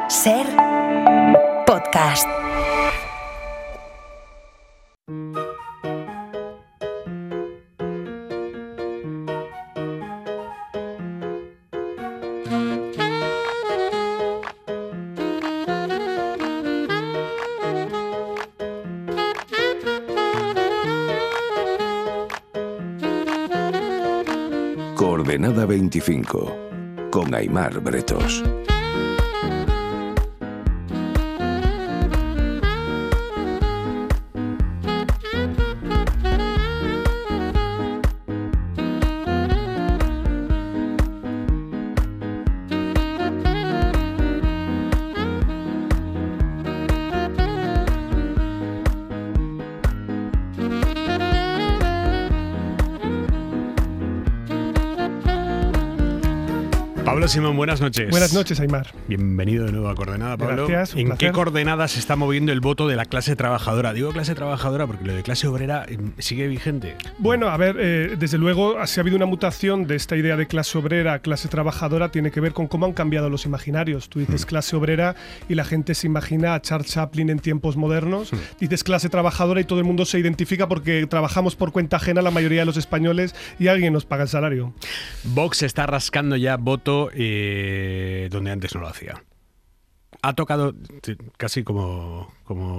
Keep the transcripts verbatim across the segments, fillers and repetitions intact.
Ser podcast. Coordenada veinticinco, con Aimar Bretos. Pablo Simón, buenas noches. Buenas noches, Aimar. Bienvenido de nuevo a Coordenada, Pablo. Gracias, un ¿En placer. qué coordenadas se está moviendo el voto de la clase trabajadora? Digo clase trabajadora porque lo de clase obrera eh, sigue vigente. Bueno, a ver, eh, desde luego, si ha habido una mutación de esta idea de clase obrera a clase trabajadora, tiene que ver con cómo han cambiado los imaginarios. Tú dices Mm. clase obrera y la gente se imagina a Charles Chaplin en tiempos modernos. Mm. Dices clase trabajadora y todo el mundo se identifica porque trabajamos por cuenta ajena la mayoría de los españoles y alguien nos paga el salario. Vox está rascando ya voto eh, donde antes no lo hacía. Ha tocado, t- casi como,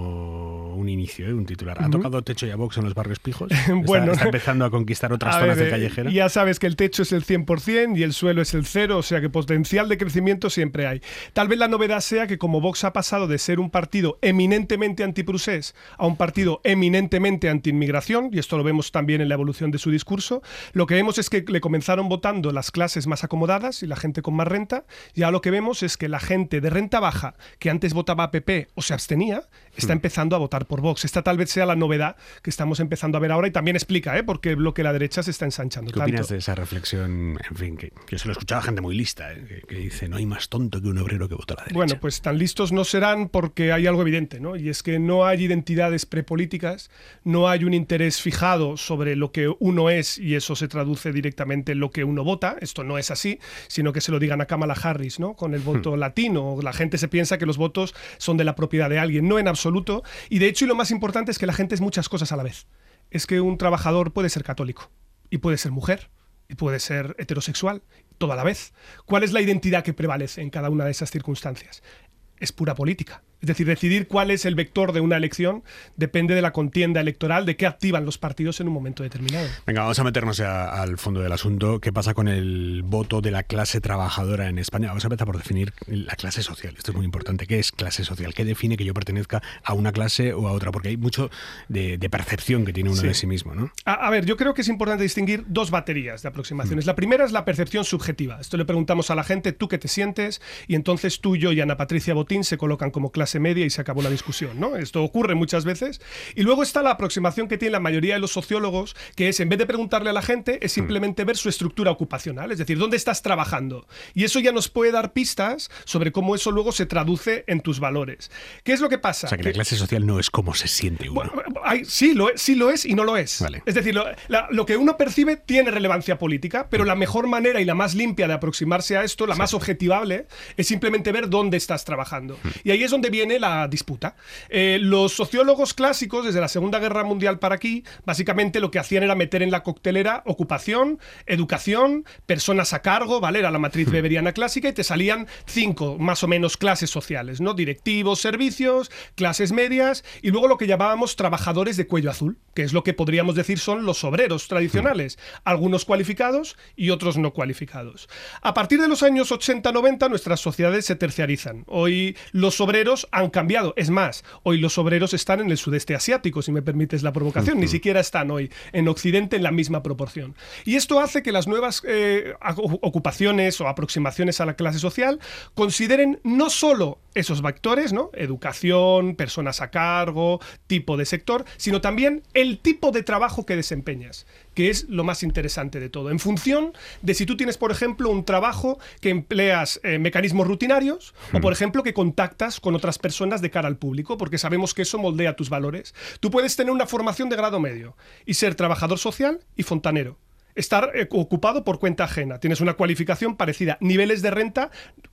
como un inicio, ¿eh? Un titular. ¿Ha Ujú. tocado techo ya Vox en los barrios pijos? Bueno. está, está empezando a conquistar otras A zonas ver, de eh, callejera. Ya sabes que el techo es el cien por ciento y el suelo es el cero, o sea que potencial de crecimiento siempre hay. Tal vez la novedad sea que como Vox ha pasado de ser un partido eminentemente antiprusés a un partido eminentemente antiinmigración, y esto lo vemos también en la evolución de su discurso, lo que vemos es que le comenzaron votando las clases más acomodadas y la gente con más renta, y ahora lo que vemos es que la gente de renta baja, que antes votaba a P P o se abstenía, está empezando a votar por Vox. Esta tal vez sea la novedad que estamos empezando a ver ahora y también explica ¿eh? por qué el bloque de la derecha se está ensanchando ¿Qué tanto. opinas de esa reflexión? En fin, que yo se lo he escuchado a gente muy lista, ¿eh? que, que dice, no hay más tonto que un obrero que vota a la derecha. Bueno, pues tan listos no serán porque hay algo evidente, ¿no? Y es que no hay identidades prepolíticas, no hay un interés fijado sobre lo que uno es y eso se traduce directamente en lo que uno vota. Esto no es así, sino que se lo digan a Kamala Harris, ¿no? Con el voto latino. La gente se piensa que los votos son de la propiedad de alguien, no en absoluto. Y de hecho, y lo más importante es que la gente es muchas cosas a la vez. Es que un trabajador puede ser católico y puede ser mujer y puede ser heterosexual, todo a la vez. ¿Cuál es la identidad que prevalece en cada una de esas circunstancias? Es pura política. Es decir, decidir cuál es el vector de una elección depende de la contienda electoral, de qué activan los partidos en un momento determinado. Venga, vamos a meternos ya al fondo del asunto. ¿Qué pasa con el voto de la clase trabajadora en España? Vamos a empezar por definir la clase social. Esto es muy importante. ¿Qué es clase social? ¿Qué define que yo pertenezca a una clase o a otra? Porque hay mucho de, de percepción que tiene uno Sí. de sí mismo, ¿no? A, a ver, yo creo que es importante distinguir dos baterías de aproximaciones. La primera es la percepción subjetiva. Esto le preguntamos a la gente, ¿tú qué te sientes? Y entonces tú, yo y Ana Patricia Botín se colocan como clase media y se acabó la discusión, ¿no? Esto ocurre muchas veces. Y luego está la aproximación que tiene la mayoría de los sociólogos, que es, en vez de preguntarle a la gente, es simplemente ver su estructura ocupacional, es decir, ¿dónde estás trabajando? Y eso ya nos puede dar pistas sobre cómo eso luego se traduce en tus valores. ¿Qué es lo que pasa? O sea, que Que- la clase social no es cómo se siente uno. bueno, hay- sí, lo es, sí lo es y no lo es. Vale. Es decir, lo, la- lo que uno percibe tiene relevancia política, pero la mejor manera y la más limpia de aproximarse a esto, la más objetivable, es simplemente ver dónde estás trabajando. Y ahí es donde viene la disputa. Eh, los sociólogos clásicos, desde la Segunda Guerra Mundial para aquí, básicamente lo que hacían era meter en la coctelera ocupación, educación, personas a cargo, ¿vale? Era la matriz weberiana clásica y te salían cinco, más o menos, clases sociales, ¿no? Directivos, servicios, clases medias y luego lo que llamábamos trabajadores de cuello azul, que es lo que podríamos decir son los obreros tradicionales, algunos cualificados y otros no cualificados. A partir de los años ochenta noventa nuestras sociedades se terciarizan. Hoy los obreros han cambiado, es más, hoy los obreros están en el sudeste asiático, si me permites la provocación, ni siquiera están hoy en Occidente en la misma proporción. Y esto hace que las nuevas eh, ocupaciones o aproximaciones a la clase social consideren no solo esos vectores, ¿no? Educación, personas a cargo, tipo de sector, sino también el tipo de trabajo que desempeñas, que es lo más interesante de todo. En función de si tú tienes, por ejemplo, un trabajo que empleas eh, mecanismos rutinarios o, por ejemplo, que contactas con otras personas de cara al público, porque sabemos que eso moldea tus valores. Tú puedes tener una formación de grado medio y ser trabajador social y fontanero. Estar eh, ocupado por cuenta ajena. Tienes una cualificación parecida. Niveles de renta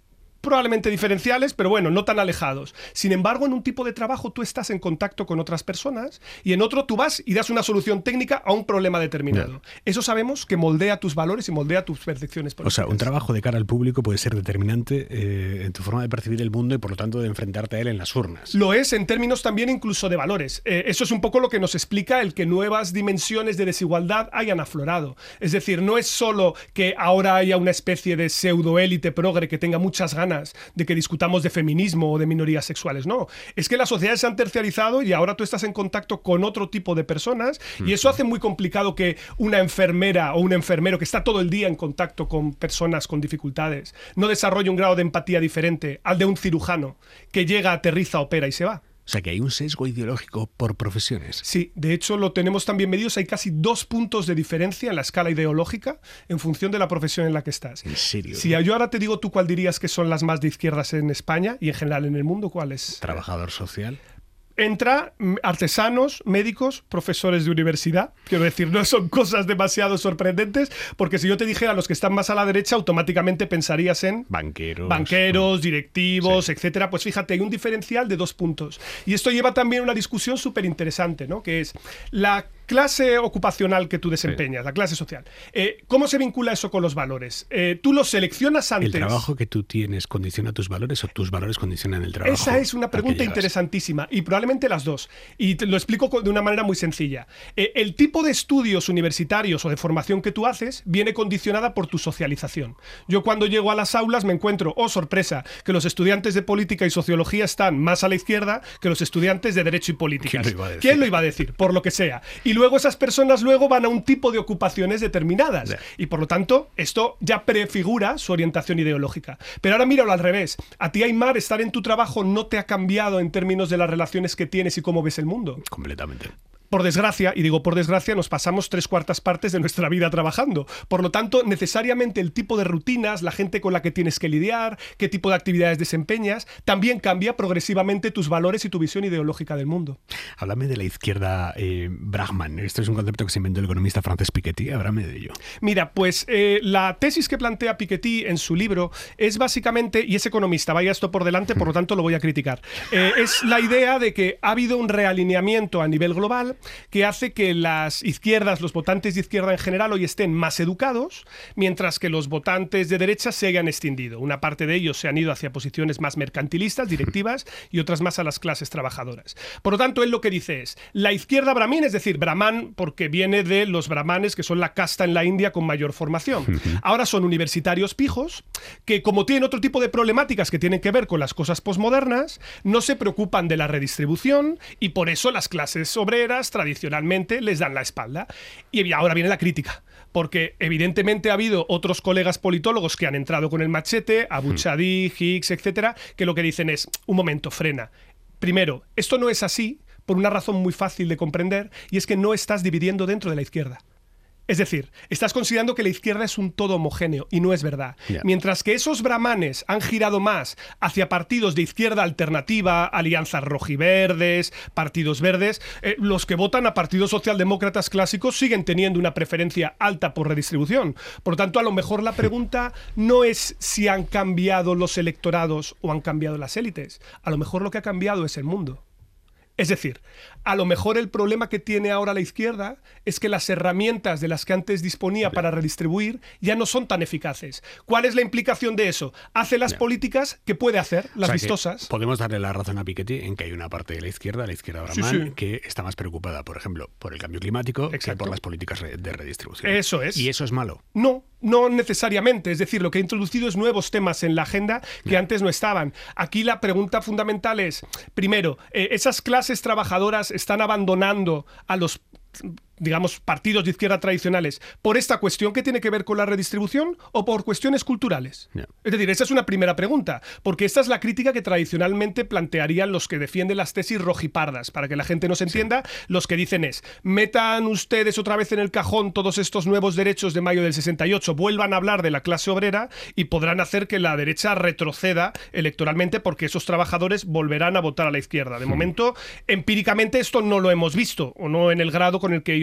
probablemente diferenciales, pero bueno, no tan alejados. Sin embargo, en un tipo de trabajo tú estás en contacto con otras personas y en otro tú vas y das una solución técnica a un problema determinado. No. Eso sabemos que moldea tus valores y moldea tus percepciones políticas. O sea, un trabajo de cara al público puede ser determinante eh, en tu forma de percibir el mundo y por lo tanto de enfrentarte a él en las urnas. Lo es en términos también incluso de valores. Eh, eso es un poco lo que nos explica el que nuevas dimensiones de desigualdad hayan aflorado. Es decir, no es solo que ahora haya una especie de pseudoélite progre que tenga muchas ganas de que discutamos de feminismo o de minorías sexuales, no. Es que las sociedades se han terciarizado y ahora tú estás en contacto con otro tipo de personas y eso hace muy complicado que una enfermera o un enfermero que está todo el día en contacto con personas con dificultades no desarrolle un grado de empatía diferente al de un cirujano que llega, aterriza, opera y se va. O sea, que hay un sesgo ideológico por profesiones. Sí, de hecho lo tenemos también medidos. Hay casi dos puntos de diferencia en la escala ideológica en función de la profesión en la que estás. ¿En serio? Si yo ahora te digo tú cuál dirías que son las más de izquierdas en España y en general en el mundo, ¿cuál es? Trabajador social. Entra artesanos, médicos, profesores de universidad. Quiero decir, no son cosas demasiado sorprendentes, porque si yo te dijera los que están más a la derecha, automáticamente pensarías en banqueros, banqueros directivos, sí. etcétera. Pues fíjate, hay un diferencial de dos puntos. Y esto lleva también una discusión súper interesante, ¿no? Que es la clase ocupacional que tú desempeñas, sí. la clase social. Eh, ¿Cómo se vincula eso con los valores? Eh, ¿Tú los seleccionas antes? ¿El trabajo que tú tienes condiciona tus valores o tus valores condicionan el trabajo? Esa es una pregunta interesantísima y probablemente las dos. Y te lo explico de una manera muy sencilla. Eh, el tipo de estudios universitarios o de formación que tú haces viene condicionada por tu socialización. Yo cuando llego a las aulas me encuentro, oh sorpresa, que los estudiantes de política y sociología están más a la izquierda que los estudiantes de derecho y políticas. ¿Quién lo iba a decir? ¿Quién lo iba a decir? Por lo que sea. Y luego esas personas luego van a un tipo de ocupaciones determinadas. Yeah. Y por lo tanto, esto ya prefigura su orientación ideológica. Pero ahora míralo al revés. A ti, Aimar, estar en tu trabajo no te ha cambiado en términos de las relaciones que tienes y cómo ves el mundo. Completamente. Por desgracia, y digo por desgracia, nos pasamos tres cuartas partes de nuestra vida trabajando. Por lo tanto, necesariamente el tipo de rutinas, la gente con la que tienes que lidiar, qué tipo de actividades desempeñas, también cambia progresivamente tus valores y tu visión ideológica del mundo. Háblame de la izquierda eh, Brahman. Esto es un concepto que se inventó el economista Frances Piketty. Háblame de ello. Mira, pues eh, la tesis que plantea Piketty en su libro es básicamente, y es economista, vaya esto por delante, por lo tanto lo voy a criticar, eh, es la idea de que ha habido un realineamiento a nivel global que hace que las izquierdas, los votantes de izquierda en general hoy estén más educados, mientras que los votantes de derecha se hayan extendido. Una parte de ellos se han ido hacia posiciones más mercantilistas, directivas, y otras más a las clases trabajadoras. Por lo tanto, él lo que dice es, la izquierda brahmin, es decir, brahman porque viene de los brahmanes, que son la casta en la India con mayor formación. Ahora son universitarios pijos, que como tienen otro tipo de problemáticas que tienen que ver con las cosas posmodernas, no se preocupan de la redistribución, y por eso las clases obreras tradicionalmente les dan la espalda. Y ahora viene la crítica, porque evidentemente ha habido otros colegas politólogos que han entrado con el machete, Abu Chadi, Hicks, etcétera, que lo que dicen es, un momento, frena. Primero, esto no es así por una razón muy fácil de comprender, y es que no estás dividiendo dentro de la izquierda. Es decir, estás considerando que la izquierda es un todo homogéneo, y no es verdad. Yeah. Mientras que esos brahmanes han girado más hacia partidos de izquierda alternativa, alianzas rojiverdes, partidos verdes, eh, los que votan a partidos socialdemócratas clásicos siguen teniendo una preferencia alta por redistribución. Por lo tanto, a lo mejor la pregunta no es si han cambiado los electorados o han cambiado las élites. A lo mejor lo que ha cambiado es el mundo. Es decir, a lo mejor el problema que tiene ahora la izquierda es que las herramientas de las que antes disponía para redistribuir ya no son tan eficaces. ¿Cuál es la implicación de eso? Hace las yeah. políticas que puede hacer, las o sea, vistosas. Podemos darle la razón a Piketty en que hay una parte de la izquierda, la izquierda brahman, sí, sí. que está más preocupada, por ejemplo, por el cambio climático Exacto. que por las políticas de redistribución. Eso es. ¿Y eso es malo? No. No necesariamente, es decir, lo que ha introducido es nuevos temas en la agenda que yeah. antes no estaban. Aquí la pregunta fundamental es, primero, eh, ¿esas clases trabajadoras están abandonando a los, digamos, partidos de izquierda tradicionales por esta cuestión que tiene que ver con la redistribución o por cuestiones culturales? Yeah. Es decir, esa es una primera pregunta, porque esta es la crítica que tradicionalmente plantearían los que defienden las tesis rojipardas. Para que la gente nos entienda, sí. los que dicen es, metan ustedes otra vez en el cajón todos estos nuevos derechos de mayo del sesenta y ocho, vuelvan a hablar de la clase obrera y podrán hacer que la derecha retroceda electoralmente porque esos trabajadores volverán a votar a la izquierda. De mm. momento, empíricamente esto no lo hemos visto, o no en el grado con el que ellos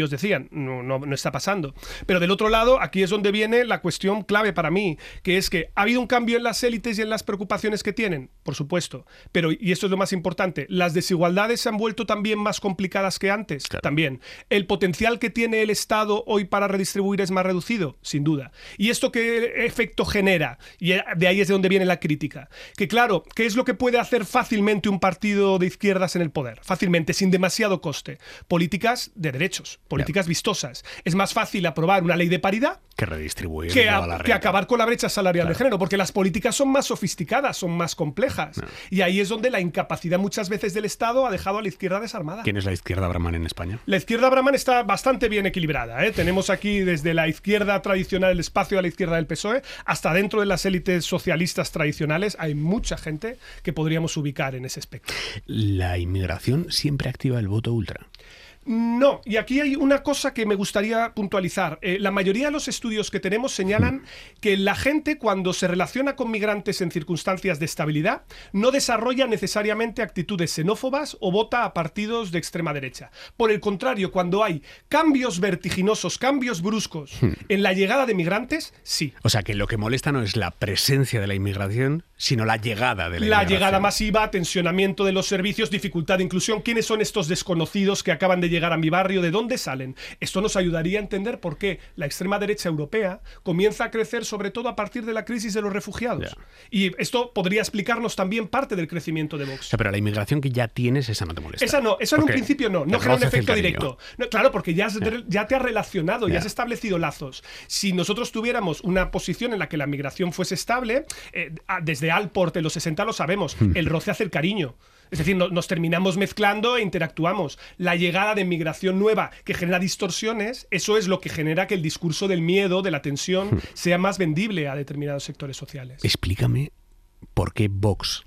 ellos decían. No, no, no está pasando. Pero del otro lado, aquí es donde viene la cuestión clave para mí, que es que ha habido un cambio en las élites y en las preocupaciones que tienen, por supuesto. Pero, y esto es lo más importante, las desigualdades se han vuelto también más complicadas que antes. Claro. También. ¿El potencial que tiene el Estado hoy para redistribuir es más reducido? Sin duda. ¿Y esto qué efecto genera? Y de ahí es de donde viene la crítica. Que claro, ¿qué es lo que puede hacer fácilmente un partido de izquierdas en el poder? Fácilmente, sin demasiado coste. Políticas de derechos, políticas vistosas. Es más fácil aprobar una ley de paridad que redistribuir que, a, la que acabar con la brecha salarial, claro, de género, porque las políticas son más sofisticadas, son más complejas. No. Y ahí es donde la incapacidad muchas veces del Estado ha dejado a la izquierda desarmada. ¿Quién es la izquierda Brahman en España? La izquierda Brahman está bastante bien equilibrada, ¿eh? Tenemos aquí desde la izquierda tradicional, el espacio a la izquierda del P S O E, hasta dentro de las élites socialistas tradicionales hay mucha gente que podríamos ubicar en ese espectro. ¿La inmigración siempre activa el voto ultra? No, y aquí hay una cosa que me gustaría puntualizar. Eh, la mayoría de los estudios que tenemos señalan que la gente, cuando se relaciona con migrantes en circunstancias de estabilidad, no desarrolla necesariamente actitudes xenófobas o vota a partidos de extrema derecha. Por el contrario, cuando hay cambios vertiginosos, cambios bruscos en la llegada de migrantes, sí. O sea, que lo que molesta no es la presencia de la inmigración, sino la llegada de la, la inmigración. La llegada masiva, tensionamiento de los servicios, dificultad de inclusión. ¿Quiénes son estos desconocidos que acaban de llegar a mi barrio? ¿De dónde salen? Esto nos ayudaría a entender por qué la extrema derecha europea comienza a crecer sobre todo a partir de la crisis de los refugiados. Yeah. Y esto podría explicarnos también parte del crecimiento de Vox. O sea, pero la inmigración que ya tienes, esa no te molesta. Esa no, eso en un principio no, no genera un efecto directo. No, claro, porque ya, has, yeah. ya te has relacionado, yeah. ya has establecido lazos. Si nosotros tuviéramos una posición en la que la migración fuese estable, eh, desde Alport en los sesenta lo sabemos, el roce hace el cariño. Es decir, no, nos terminamos mezclando e interactuamos. La llegada de migración nueva que genera distorsiones, eso es lo que genera que el discurso del miedo, de la tensión, sea más vendible a determinados sectores sociales. Explícame por qué Vox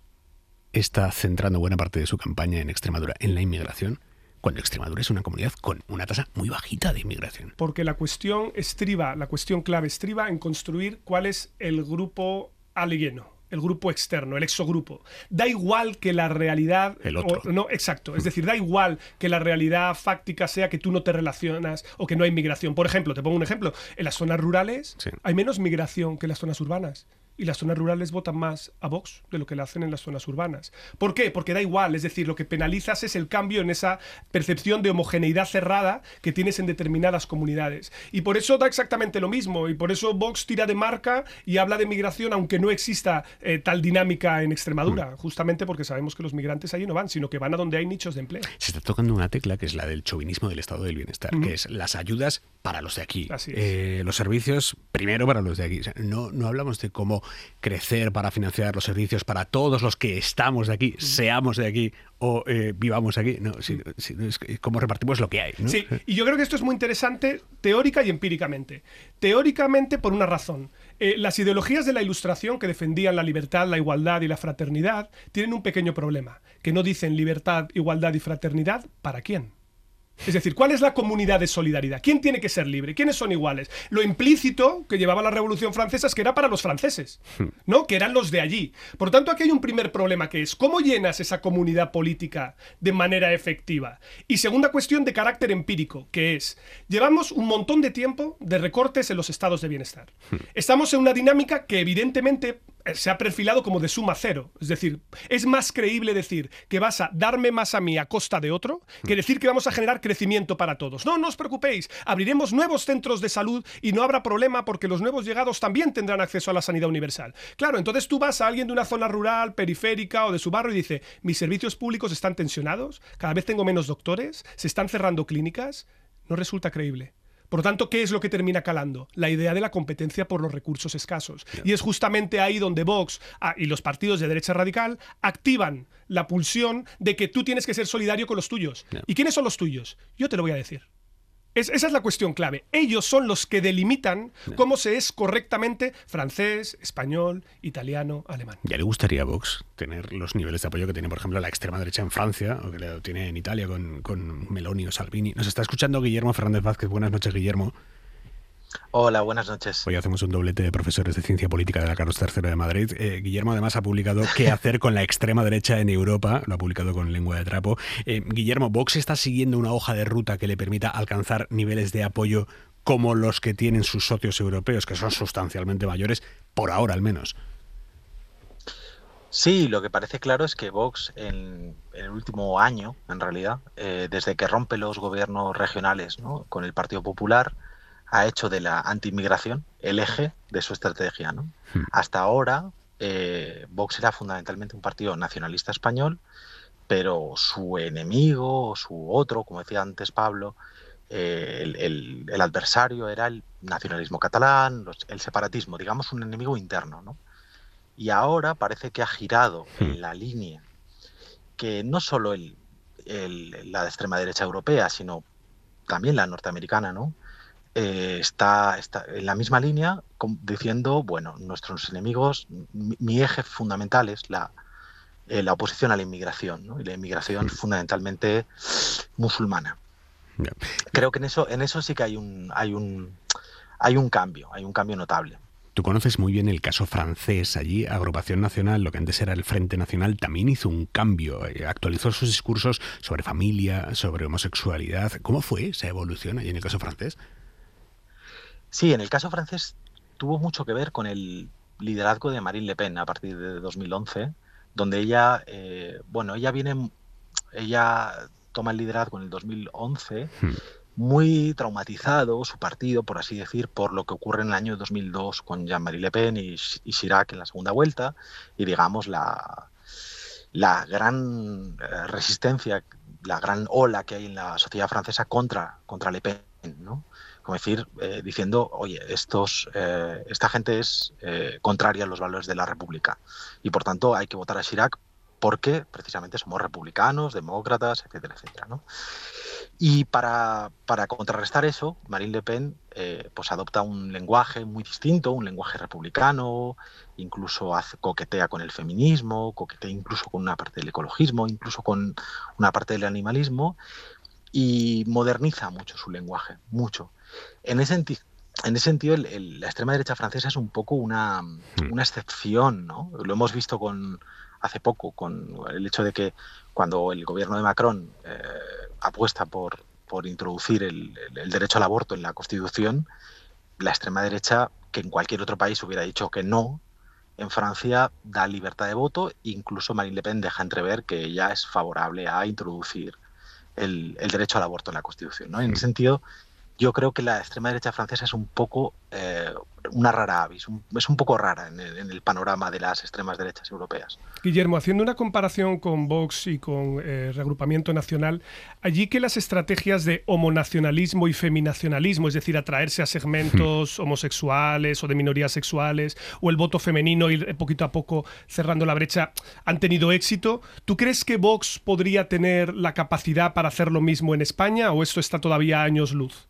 está centrando buena parte de su campaña en Extremadura, en la inmigración, cuando Extremadura es una comunidad con una tasa muy bajita de inmigración. Porque la cuestión estriba, la cuestión clave estriba en construir cuál es el grupo alieno. El grupo externo, el exogrupo. Da igual que la realidad... El otro. O, no, exacto. Es decir, da igual que la realidad fáctica sea que tú no te relacionas o que no hay migración. Por ejemplo, te pongo un ejemplo. En las zonas rurales sí. hay menos migración que en las zonas urbanas. Y las zonas rurales votan más a Vox de lo que le hacen en las zonas urbanas. ¿Por qué? Porque da igual. Es decir, lo que penalizas es el cambio en esa percepción de homogeneidad cerrada que tienes en determinadas comunidades. Y por eso da exactamente lo mismo. Y por eso Vox tira de marca y habla de migración, aunque no exista eh, tal dinámica en Extremadura. Mm. Justamente porque sabemos que los migrantes allí no van, sino que van a donde hay nichos de empleo. Se está tocando una tecla que es la del chauvinismo del estado del bienestar, mm. que es las ayudas para los de aquí. Así es. Eh, los servicios primero para los de aquí. O sea, no, no hablamos de cómo crecer para financiar los servicios para todos los que estamos de aquí, seamos de aquí o eh, vivamos aquí. No, si, si, es como repartimos lo que hay, ¿no? Sí, y yo creo que esto es muy interesante teórica y empíricamente. Teóricamente por una razón. Eh, las ideologías de la Ilustración que defendían la libertad, la igualdad y la fraternidad tienen un pequeño problema, que no dicen libertad, igualdad y fraternidad ¿para quién? Es decir, ¿cuál es la comunidad de solidaridad? ¿Quién tiene que ser libre? ¿Quiénes son iguales? Lo implícito que llevaba la Revolución Francesa es que era para los franceses, ¿no? Que eran los de allí. Por tanto, aquí hay un primer problema que es ¿cómo llenas esa comunidad política de manera efectiva? Y segunda cuestión de carácter empírico, que es llevamos un montón de tiempo de recortes en los estados de bienestar. Estamos en una dinámica que evidentemente se ha perfilado como de suma cero. Es decir, es más creíble decir que vas a darme más a mí a costa de otro que decir que vamos a generar crecimiento para todos. No, no os preocupéis, abriremos nuevos centros de salud y no habrá problema porque los nuevos llegados también tendrán acceso a la sanidad universal. Claro, entonces tú vas a alguien de una zona rural, periférica o de su barrio y dice, mis servicios públicos están tensionados, cada vez tengo menos doctores, se están cerrando clínicas, no resulta creíble. Por lo tanto, ¿qué es lo que termina calando? La idea de la competencia por los recursos escasos. Yeah. Y es justamente ahí donde Vox ah, y los partidos de derecha radical activan la pulsión de que tú tienes que ser solidario con los tuyos. Yeah. ¿Y quiénes son los tuyos? Yo te lo voy a decir. Es, esa es la cuestión clave. Ellos son los que delimitan yeah. cómo se es correctamente francés, español, italiano, alemán. ¿Ya le gustaría a Vox tener los niveles de apoyo que tiene, por ejemplo, la extrema derecha en Francia, o que lo tiene en Italia con, con Meloni o Salvini? Nos está escuchando Guillermo Fernández Vázquez. Buenas noches, Guillermo. Hola, buenas noches. Hoy hacemos un doblete de profesores de Ciencia Política de la Carlos tercero de Madrid. Eh, Guillermo además ha publicado ¿Qué hacer con la extrema derecha en Europa? Lo ha publicado con Lengua de Trapo. Eh, Guillermo, ¿Vox está siguiendo una hoja de ruta que le permita alcanzar niveles de apoyo como los que tienen sus socios europeos, que son sustancialmente mayores, por ahora al menos? Sí, lo que parece claro es que Vox en, en el último año, en realidad, eh, desde que rompe los gobiernos regionales, ¿no?, con el Partido Popular, ha hecho de la anti-inmigración el eje de su estrategia, ¿no? Hmm. Hasta ahora, eh, Vox era fundamentalmente un partido nacionalista español, pero su enemigo, o su otro, como decía antes Pablo, eh, el, el, el adversario era el nacionalismo catalán, los, el separatismo, digamos un enemigo interno, ¿no? Y ahora parece que ha girado hmm. en la línea que no solo el, el, la extrema derecha europea, sino también la norteamericana, ¿no?, Eh, está, está en la misma línea, diciendo, bueno, nuestros enemigos, mi, mi eje fundamental es la, eh, la oposición a la inmigración, ¿no?, y la inmigración fundamentalmente musulmana. Yeah. Creo que en eso, en eso sí que hay un, hay un, hay un cambio, hay un cambio notable. Tú conoces muy bien el caso francés. Allí, Agrupación Nacional, lo que antes era el Frente Nacional, también hizo un cambio. Actualizó sus discursos sobre familia, sobre homosexualidad. ¿Cómo fue esa evolución allí en el caso francés? Sí, en el caso francés tuvo mucho que ver con el liderazgo de Marine Le Pen a partir de dos mil once, donde ella, eh, bueno, ella viene, ella toma el liderazgo en el dos mil once, hmm. muy traumatizado su partido, por así decir, por lo que ocurre en el año dos mil dos con Jean-Marie Le Pen y, y Chirac en la segunda vuelta, y digamos la, la gran resistencia, la gran ola que hay en la sociedad francesa contra, contra Le Pen, ¿no? Como decir, eh, diciendo, oye, estos, eh, esta gente es eh, contraria a los valores de la República y por tanto hay que votar a Chirac porque precisamente somos republicanos, demócratas, etcétera, etcétera, ¿no? Y para, para contrarrestar eso, Marine Le Pen eh, pues adopta un lenguaje muy distinto, un lenguaje republicano, incluso hace, coquetea con el feminismo, coquetea incluso con una parte del ecologismo, incluso con una parte del animalismo, y moderniza mucho su lenguaje, mucho. En ese, enti- en ese sentido, el, el, la extrema derecha francesa es un poco una, una excepción, ¿no? Lo hemos visto con, hace poco con el hecho de que cuando el gobierno de Macron eh, apuesta por, por introducir el, el, el derecho al aborto en la Constitución, la extrema derecha, que en cualquier otro país hubiera dicho que no, en Francia da libertad de voto, incluso Marine Le Pen deja entrever que ella es favorable a introducir el, el derecho al aborto en la Constitución, ¿no? En ese sentido, yo creo que la extrema derecha francesa es un poco eh, una rara avis, un, es un poco rara en el, en el panorama de las extremas derechas europeas. Guillermo, haciendo una comparación con Vox y con eh, Reagrupamiento Nacional, allí que las estrategias de homonacionalismo y feminacionalismo, es decir, atraerse a segmentos homosexuales o de minorías sexuales, o el voto femenino, ir poquito a poco cerrando la brecha, han tenido éxito, ¿tú crees que Vox podría tener la capacidad para hacer lo mismo en España o esto está todavía a años luz?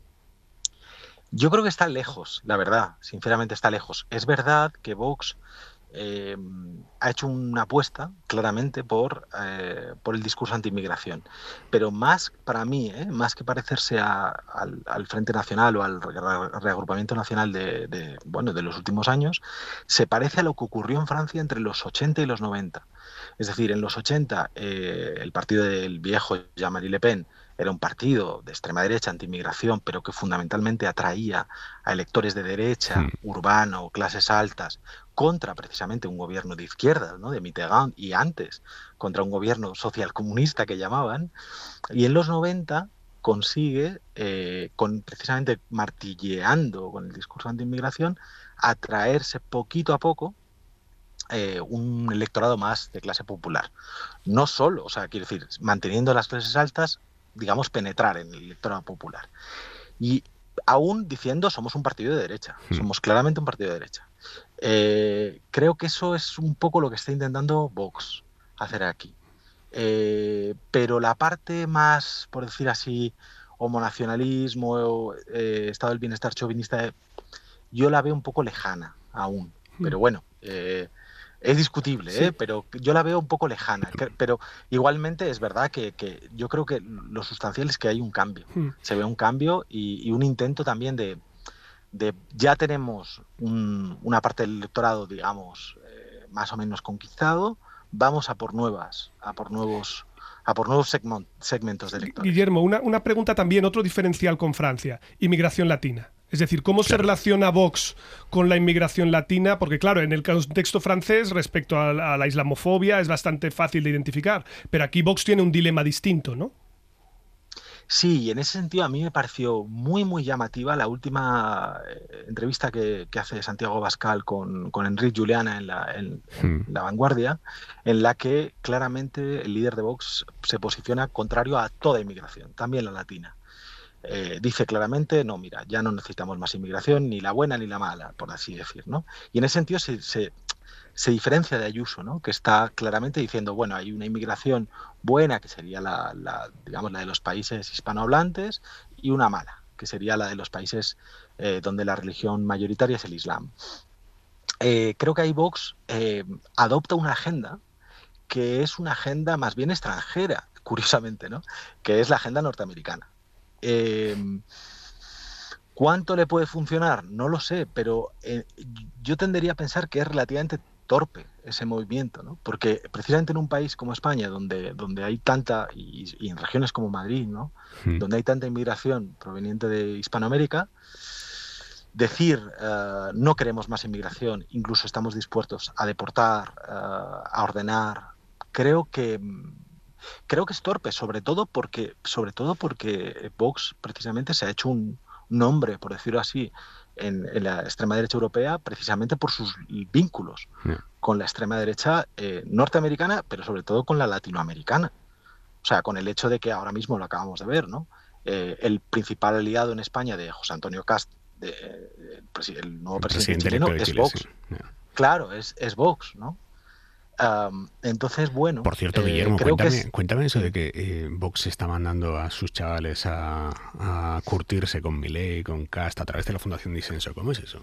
Yo creo que está lejos, la verdad, sinceramente está lejos. Es verdad que Vox eh, ha hecho una apuesta claramente por, eh, por el discurso anti-inmigración, pero más para mí, eh, más que parecerse a, al, al Frente Nacional o al Reagrupamiento Nacional de, de, bueno, de los últimos años, se parece a lo que ocurrió en Francia entre los ochenta y los noventa. Es decir, en los ochenta eh, el partido del viejo Jean-Marie Le Pen era un partido de extrema derecha, anti-inmigración, pero que fundamentalmente atraía a electores de derecha, mm. urbano, clases altas, contra precisamente un gobierno de izquierda, ¿no?, de Mitterrand, y antes contra un gobierno socialcomunista que llamaban. Y en los noventa consigue, eh, con, precisamente martilleando con el discurso anti-inmigración, atraerse poquito a poco Eh, un electorado más de clase popular. No solo, o sea, quiero decir, manteniendo las clases altas, digamos, penetrar en el electorado popular. Y aún diciendo, somos un partido de derecha, hmm. somos claramente un partido de derecha. Eh, creo que eso es un poco lo que está intentando Vox hacer aquí. Eh, pero la parte más, por decir así, homonacionalismo, eh, estado del bienestar chauvinista, yo la veo un poco lejana aún. Hmm. Pero bueno, eh, es discutible, sí. ¿eh? Pero yo la veo un poco lejana. Pero igualmente es verdad que, que yo creo que lo sustancial es que hay un cambio. Hmm. Se ve un cambio y, y un intento también de, de ya tenemos un, una parte del electorado, digamos, eh, más o menos conquistado, vamos a por nuevas, a por nuevos, a por nuevos segment, segmentos de electores. Guillermo, una, una pregunta también, otro diferencial con Francia, inmigración latina. Es decir, ¿cómo claro. se relaciona Vox con la inmigración latina? Porque claro, en el contexto francés, respecto a la, a la islamofobia, es bastante fácil de identificar, pero aquí Vox tiene un dilema distinto, ¿no? Sí, y en ese sentido a mí me pareció muy, muy llamativa la última eh, entrevista que, que hace Santiago Abascal con, con Enric Juliana en la, en, en La Vanguardia, en la que claramente el líder de Vox se posiciona contrario a toda inmigración, también la latina. Eh, dice claramente, no, mira, ya no necesitamos más inmigración, ni la buena ni la mala, por así decir, ¿no? Y en ese sentido se, se, se diferencia de Ayuso, ¿no? Que está claramente diciendo, bueno, hay una inmigración buena, que sería la, la digamos, la de los países hispanohablantes, y una mala, que sería la de los países eh, donde la religión mayoritaria es el Islam. Eh, creo que ahí Vox eh, adopta una agenda que es una agenda más bien extranjera, curiosamente, ¿no? Que es la agenda norteamericana. Eh, ¿Cuánto le puede funcionar? No lo sé, pero eh, yo tendería a pensar que es relativamente torpe ese movimiento, ¿no? Porque precisamente en un país como España, donde, donde hay tanta, y, y en regiones como Madrid, ¿no? Mm. Donde hay tanta inmigración proveniente de Hispanoamérica, decir uh, no queremos más inmigración, incluso estamos dispuestos a deportar, uh, a ordenar, creo que creo que es torpe, sobre todo porque sobre todo porque Vox precisamente se ha hecho un nombre, por decirlo así, en, en la extrema derecha europea, precisamente por sus vínculos yeah. con la extrema derecha eh, norteamericana, pero sobre todo con la latinoamericana. O sea, con el hecho de que ahora mismo lo acabamos de ver, ¿no? Eh, el principal aliado en España de José Antonio Cast, de, de, el, el nuevo el presidente, presidente chileno, es Chile, Vox. Sí. Yeah. Claro, es, es Vox, ¿no? Um, entonces, bueno... Por cierto, Guillermo, eh, creo cuéntame, que es... cuéntame eso de que eh, Vox está mandando a sus chavales a, a curtirse con Milei, con Cast, a través de la Fundación Disenso. ¿Cómo es eso?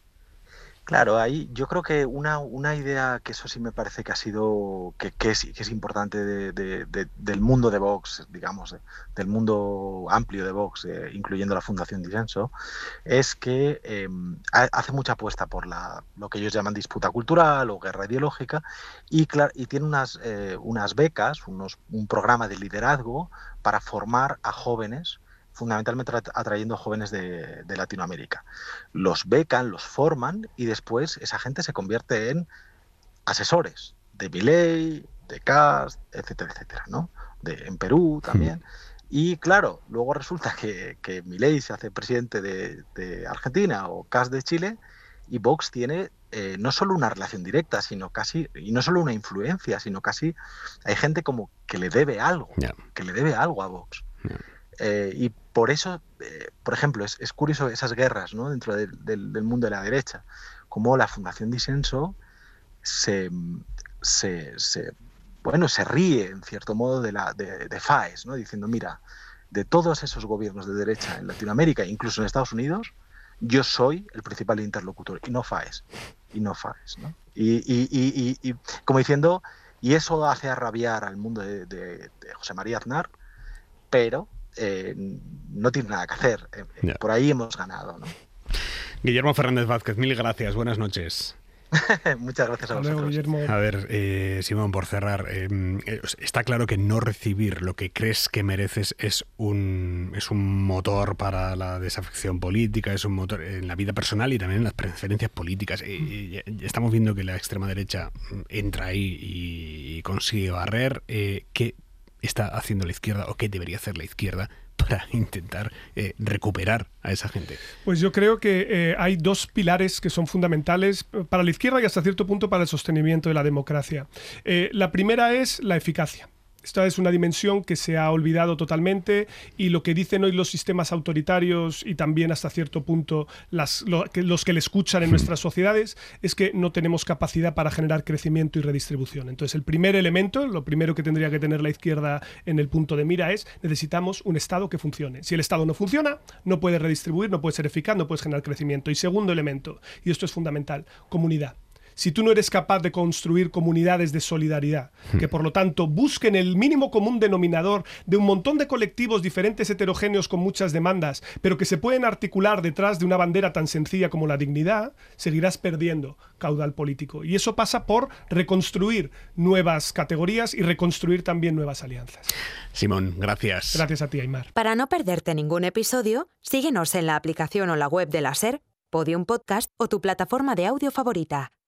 Claro, ahí yo creo que una, una idea que eso sí me parece que ha sido, que, que, es, que es importante de, de, de, del mundo de Vox, digamos, de, del mundo amplio de Vox, eh, incluyendo la Fundación Disenso, es que eh, hace mucha apuesta por la, lo que ellos llaman disputa cultural o guerra ideológica, y, clar, y tiene unas, eh, unas becas, unos, un programa de liderazgo para formar a jóvenes, fundamentalmente atrayendo jóvenes de, de Latinoamérica. Los becan, los forman y después esa gente se convierte en asesores de Milei, de Cast, etcétera, etcétera, ¿no? De, en Perú también. Y claro, luego resulta que, que Milei se hace presidente de, de Argentina o Cast de Chile y Vox tiene eh, no solo una relación directa, sino casi, y no solo una influencia, sino casi hay gente como que le debe algo, yeah. que le debe algo a Vox. Yeah. Eh, y por eso, eh, por ejemplo, es, es curioso esas guerras, ¿no? Dentro de, de, del mundo de la derecha, como la Fundación Disenso se, se, se, bueno, se ríe, en cierto modo, de, la, de, de Faes, ¿no? Diciendo, mira, de todos esos gobiernos de derecha en Latinoamérica, incluso en Estados Unidos, yo soy el principal interlocutor, y no Faes, y no Faes, ¿no? Y, y, y, y, y como diciendo, y eso hace arrabiar al mundo de, de, de José María Aznar, pero... Eh, no tiene nada que hacer. Eh, yeah. Por ahí hemos ganado, ¿no? Guillermo Fernández Vázquez, mil gracias. Buenas noches. Muchas gracias a vosotros. Luego, Guillermo. A ver, eh, Simón, por cerrar, eh, está claro que no recibir lo que crees que mereces es un, es un motor para la desafección política, es un motor en la vida personal y también en las preferencias políticas. Eh, estamos viendo que la extrema derecha entra ahí y consigue barrer. Eh, ¿Qué está haciendo la izquierda o qué debería hacer la izquierda para intentar eh, recuperar a esa gente? Pues yo creo que eh, hay dos pilares que son fundamentales para la izquierda y hasta cierto punto para el sostenimiento de la democracia. Eh, la primera es la eficacia. Esta es una dimensión que se ha olvidado totalmente y lo que dicen hoy los sistemas autoritarios y también hasta cierto punto las, lo, que, los que le escuchan en nuestras sociedades es que no tenemos capacidad para generar crecimiento y redistribución. Entonces el primer elemento, lo primero que tendría que tener la izquierda en el punto de mira es necesitamos un Estado que funcione. Si el Estado no funciona, no puede redistribuir, no puede ser eficaz, no puede generar crecimiento. Y segundo elemento, y esto es fundamental, comunidad. si tú no eres capaz de construir comunidades de solidaridad, que por lo tanto busquen el mínimo común denominador de un montón de colectivos diferentes, heterogéneos, con muchas demandas, pero que se pueden articular detrás de una bandera tan sencilla como la dignidad, seguirás perdiendo caudal político. Y eso pasa por reconstruir nuevas categorías y reconstruir también nuevas alianzas. Simón, gracias. Gracias a ti, Aimar. Para no perderte ningún episodio, síguenos en la aplicación o la web de la SER, Podium Podcast o tu plataforma de audio favorita.